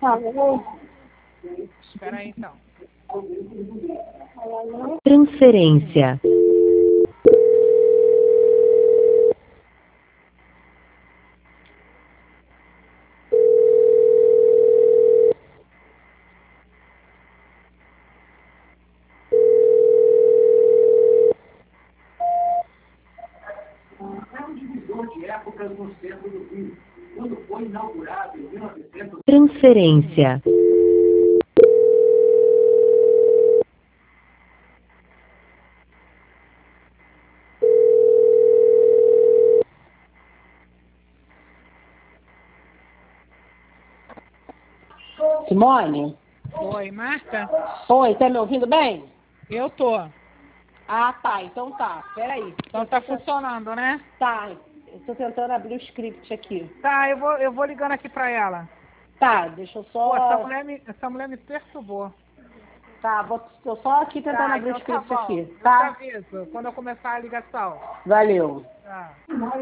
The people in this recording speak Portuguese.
Espera aí, então. Transferência. É um divisor de épocas no centro do Rio, quando foi inaugurado em 1900. Transferência. Simone? Oi, Marta? Oi, tá me ouvindo bem? Eu tô. Ah, tá, então tá. Peraí. Então tá funcionando, né? Tá, eu tô tentando abrir o script aqui. Tá, eu vou ligando aqui pra ela. Tá, deixa eu Pô, só... essa mulher me perturbou. Tá, tô só aqui tentando Tá, abrir o então tá script bom. aqui, Eu te tá? aviso quando eu começar a ligação. Valeu. Tá.